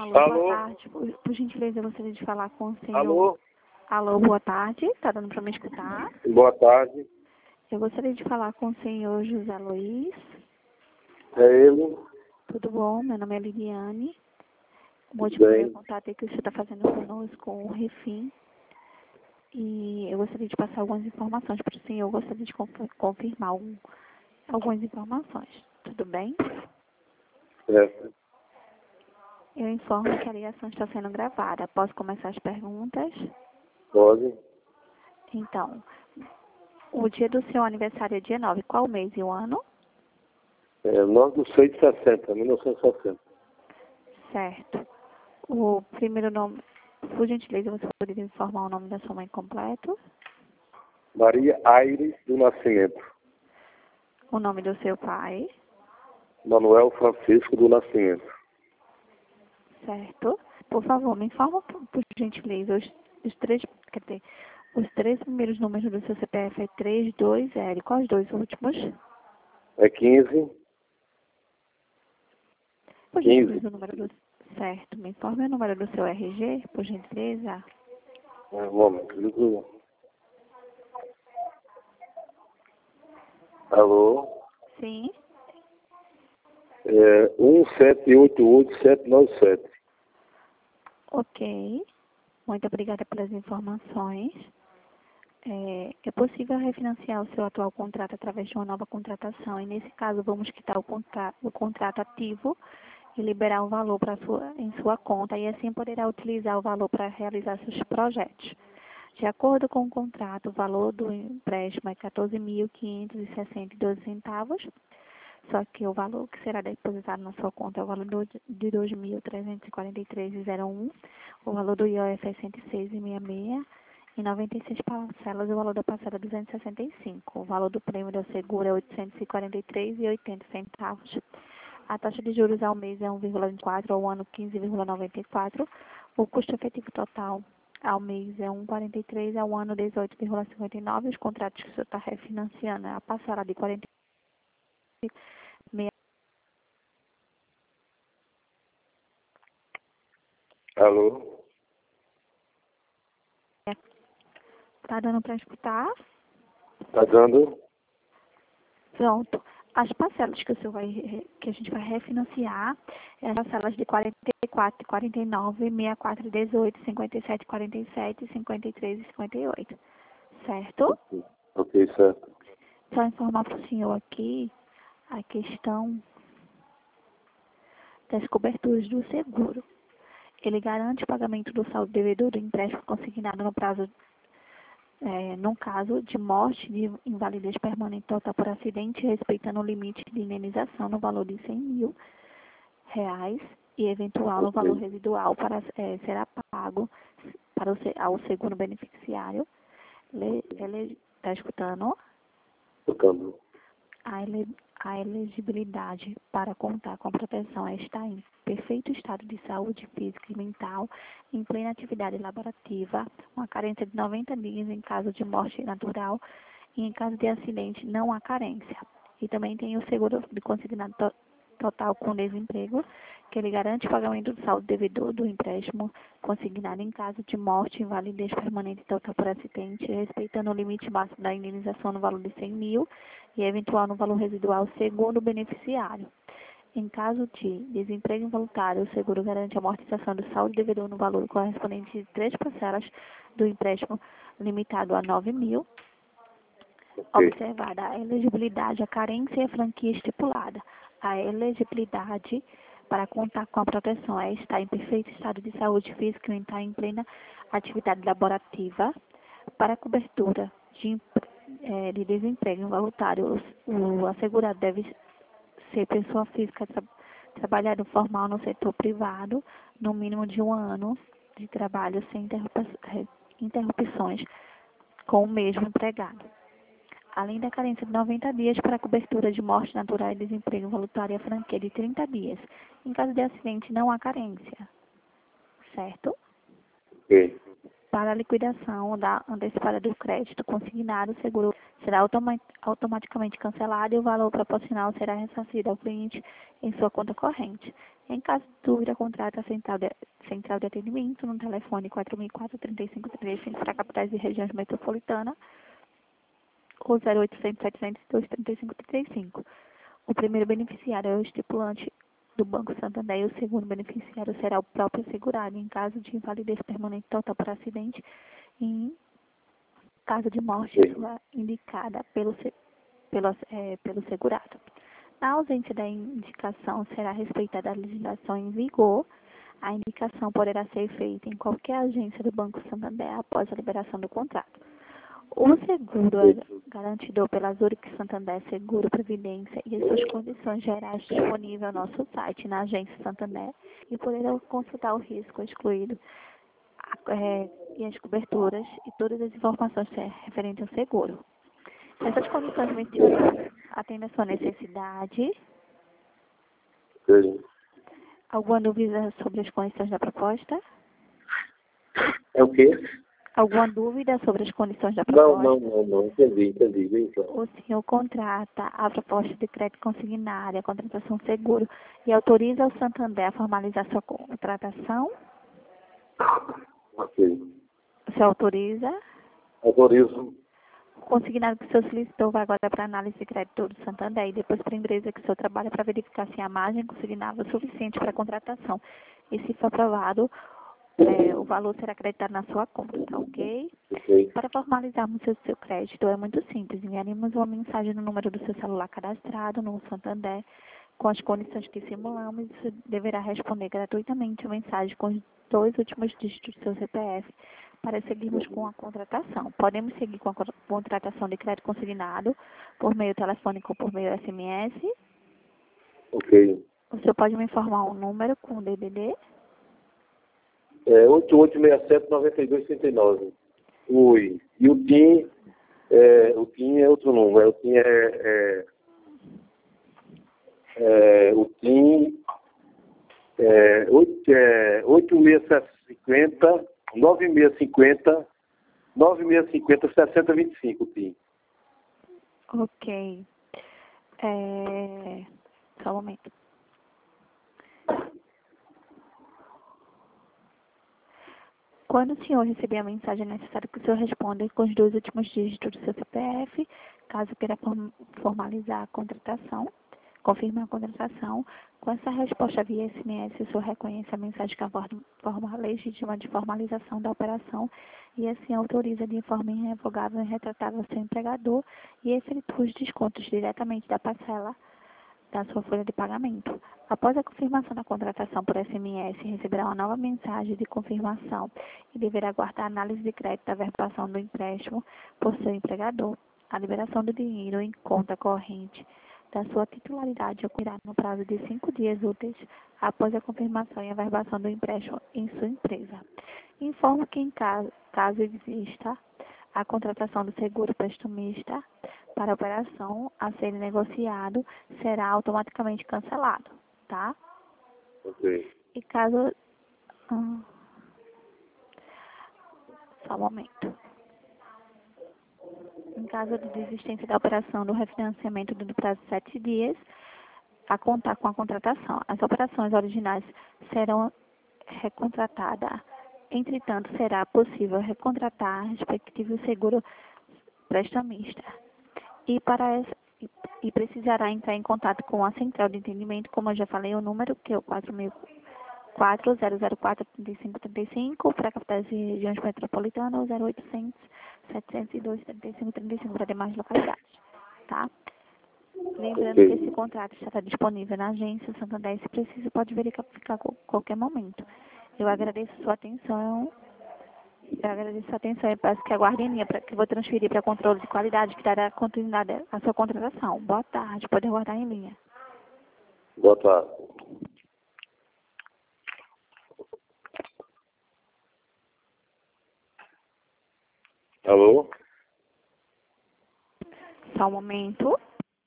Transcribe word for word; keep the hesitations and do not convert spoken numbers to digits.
Alô, Alô? boa tarde. Por, por gentileza, eu gostaria de falar com o senhor. Alô? Alô, boa tarde. Está dando para me escutar? Boa tarde. Eu gostaria de falar com o senhor José Luiz. É ele? Tudo bom? Meu nome é Liliane. O Tudo motivo do bem? meu contato é que o senhor está fazendo conosco o Refim. E eu gostaria de passar algumas informações para o senhor. Eu gostaria de conf- confirmar algum- algumas informações. Tudo bem? Certo. Eu informo que a ligação está sendo gravada. Posso começar as perguntas? Pode. Então, o dia do seu aniversário é dia nove. Qual mês e o ano? É nove do seis de sessenta, mil novecentos e sessenta. Certo. O primeiro nome, por gentileza, você poderia informar o nome da sua mãe completo? Maria Aires do Nascimento. O nome do seu pai? Manuel Francisco do Nascimento. Certo. Por favor, me informa, por, por gentileza, os, os três, quer dizer, os três primeiros números do seu C P F é três dois zero. Quais os dois últimos? É quinze. Por quinze. gentileza, o número do... Certo. Me informe o número do seu R G, por gentileza. É, um momento. ligo. Alô? Sim. É um sete oito oito sete nove sete. Ok. Muito obrigada pelas informações. É, é possível refinanciar o seu atual contrato através de uma nova contratação e, nesse caso, vamos quitar o, contra, o contrato ativo e liberar o valor pra sua, em sua conta e, assim, poderá utilizar o valor para realizar seus projetos. De acordo com o contrato, o valor do empréstimo é quatorze mil quinhentos e sessenta e doze centavos, só que o valor que será depositado na sua conta é o valor do, de dois mil trezentos e quarenta e três vírgula zero um, o valor do I O F é cento e seis vírgula sessenta e seis, em noventa e seis parcelas, o valor da parcela é duzentos e sessenta e cinco. O valor do prêmio do seguro é oitocentos e quarenta e três vírgula oitenta centavos. A taxa de juros ao mês é um vírgula vinte e quatro, ao ano quinze vírgula noventa e quatro. O custo efetivo total ao mês é um vírgula quarenta e três, ao ano dezoito vírgula cinquenta e nove. Os contratos que o senhor está refinanciando é a parcela de quarenta e seis. Alô? Está dando para escutar? Tá dando? Pronto. As parcelas que, o senhor vai, re- que a gente vai refinanciar é as parcelas de quarenta e quatro, quarenta e nove, sessenta e quatro, dezoito, cinquenta e sete, quarenta e sete, cinquenta e três e cinquenta e oito. Certo? Ok, certo. Só informar para o senhor aqui a questão das coberturas do seguro. Ele garante o pagamento do saldo devedor do empréstimo consignado no prazo, é, no caso de morte, de invalidez permanente total por acidente, respeitando o limite de indenização no valor de cem mil reais e eventual no valor Ok. residual para é, será pago para o, se- ao segundo beneficiário. Ele está escutando? Tocando. A, ele, a elegibilidade para contar com a proteção é estar em perfeito estado de saúde física e mental, em plena atividade laborativa, uma carência de noventa dias em caso de morte natural e em caso de acidente não há carência. E também tem o seguro de consignado to total com desemprego, que ele garante o pagamento do saldo devedor do empréstimo consignado em caso de morte, invalidez permanente total por acidente, respeitando o limite máximo da indenização no valor de cem mil e eventual no valor residual segundo o beneficiário. Em caso de desemprego involuntário, o seguro garante a amortização do saldo devedor no valor correspondente de três parcelas do empréstimo limitado a nove mil, Ok. observada a elegibilidade, a carência e a franquia estipulada. A elegibilidade para contar com a proteção é estar em perfeito estado de saúde física e estar em plena atividade laborativa. Para a cobertura de, empre- eh, de desemprego involuntário, o, o assegurado deve ser pessoa física tra trabalhador formal no setor privado, no mínimo de um ano de trabalho sem interrupa interrupções com o mesmo empregado. Além da carência de noventa dias para a cobertura de morte natural e desemprego voluntário, a franquia de trinta dias. Em caso de acidente, não há carência. Certo? Ok. Para a liquidação da antecipada do crédito consignado, o seguro será automa automaticamente cancelado e o valor proporcional será ressarcido ao cliente em sua conta corrente. Em caso de dúvida, contrate a central de, central de atendimento no telefone quatro mil e quatro, trinta e cinco, trinta e cinco para capitais e regiões metropolitanas ou zero oitocentos, setecentos e dois, trinta e cinco, trinta e cinco. O primeiro beneficiário é o estipulante do Banco Santander e o segundo beneficiário será o próprio segurado em caso de invalidez permanente total por acidente e em caso de morte será indicada pelo, pelo, é, pelo segurado. Na ausência da indicação, será respeitada a legislação em vigor. A indicação poderá ser feita em qualquer agência do Banco Santander após a liberação do contrato. O seguro é garantido pela Zurich Santander Seguro Previdência e as suas condições gerais disponíveis no nosso site, na agência Santander, e poderão consultar o risco excluído é, e as coberturas e todas as informações referentes ao seguro. Essas condições mencionadas atendem a sua necessidade. Sim. Alguma dúvida sobre as condições da proposta? É o quê? Alguma dúvida sobre as condições da Não, proposta? não, não, não. Entendi, entendi. Bem claro. O senhor contrata a proposta de crédito consignária, a contratação seguro, e autoriza o Santander a formalizar sua contratação? Ok. O senhor autoriza? Autorizo. O consignado que o senhor solicitou vai agora para análise de crédito do Santander e depois para a empresa que o senhor trabalha para verificar se a margem consignável é suficiente para a contratação. E se for aprovado, é, o valor será acreditado na sua conta, tá ok? Ok. Para formalizarmos o seu, seu crédito é muito simples. Enviaremos uma mensagem no número do seu celular cadastrado no Santander com as condições que simulamos e você deverá responder gratuitamente a mensagem com os dois últimos dígitos do seu C P F para seguirmos com a contratação. Podemos seguir com a contratação de crédito consignado por meio telefônico ou por meio S M S. Ok. O senhor pode me informar um número com o D D D? É oito oito seis sete, nove dois três nove. Oi. E o T I M, é, o T I M é outro número. O T I M é, é, é o T I M é, é oito seis cinco zero, nove seis cinco zero, nove seis cinco zero, sete zero dois cinco, o T I M. Ok. É... Só um momento. Quando o senhor receber a mensagem, é necessário que o senhor responda com os dois últimos dígitos do seu C P F, caso queira formalizar a contratação, confirmar a contratação. Com essa resposta via S M S, o senhor reconhece a mensagem que aborda forma legítima de formalização da operação e assim autoriza de forma irrevogável e retratável seu empregador e efetua os descontos diretamente da parcela da sua folha de pagamento. Após a confirmação da contratação por S M S, receberá uma nova mensagem de confirmação e deverá aguardar a análise de crédito da verbação do empréstimo por seu empregador. A liberação do dinheiro em conta corrente da sua titularidade ocorrerá no prazo de cinco dias úteis após a confirmação e a verbação do empréstimo em sua empresa. Informo que, em caso, caso exista a contratação do seguro prestamista para a operação a ser negociado, será automaticamente cancelado, tá? Ok. E caso... Hum, só um momento. Em caso de desistência da operação do refinanciamento do prazo de sete dias, a contar com a contratação. As operações originais serão recontratadas. Entretanto, será possível recontratar respectivo seguro prestamista. E, para essa, e, e precisará entrar em contato com a central de entendimento, como eu já falei, o número que é o quatro mil quatro, zero zero quatro, trinta e cinco, trinta e cinco, para capitais e regiões metropolitanas, ou zero oitocentos, setecentos e dois, trinta e cinco, trinta e cinco para demais localidades, tá? Lembrando Ok. que esse contrato estará disponível na agência Santander, se preciso, pode verificar a qualquer momento. Eu agradeço a sua atenção. Eu agradeço a sua atenção e peço que aguarde em linha, para que eu vou transferir para controle de qualidade, que dará continuidade à sua contratação. Boa tarde, pode aguardar em linha. Boa tarde. Alô? Só um momento.